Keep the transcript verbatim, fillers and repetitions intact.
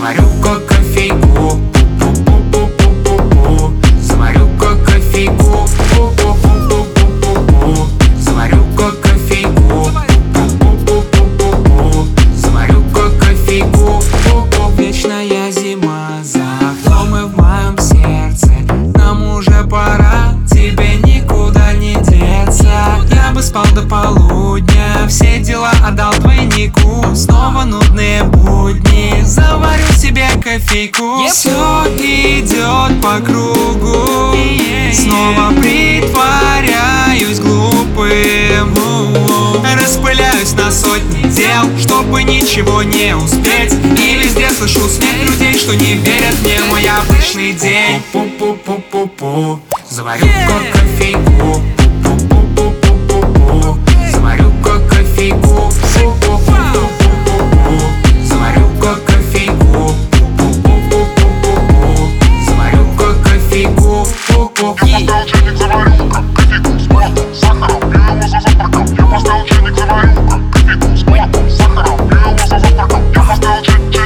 заварю-ка кофейку, пу-пу-пу-пу-пу-пу. Заварю-ка кофейку, пу-пу-пу-пу-пу-пу. Заварю-ка кофейку, пу-пу-пу-пу-пу-пу. Заварю-ка кофейку, пу-пу. Вечная зима за окном и в моем сердце. Нам уже пора, тебе никуда не деться. Я бы спал до полудня, все дела отдал двойнику. Снова нудные будни, заварю себе кофейку. yep. Все идет по кругу, yeah, yeah. Снова притворяюсь глупым, распыляюсь на сотни дел, чтобы ничего не успеть. И везде слышу смех людей, что не верят мне в мой обычный день. Пу-пу-пу-пу-пу. Заварю-ка кофейку, пу-пу-пу-пу-пу-пу. Заварю-ка кофейку, пу-пу-пу-пу-пу-пу. Заварю-ка кофейку, пу-пу-пу-пу-пу-пу. Заварю-ка кофейку, пу-пу. Я поставил чайник, заварю-ка кофейку с молоком, сахаром, пью его за завтраком. Я поставил чайник, заварю-ка кофейку с молоком, сахаром, пью его за завтраком. Я поставил чайник.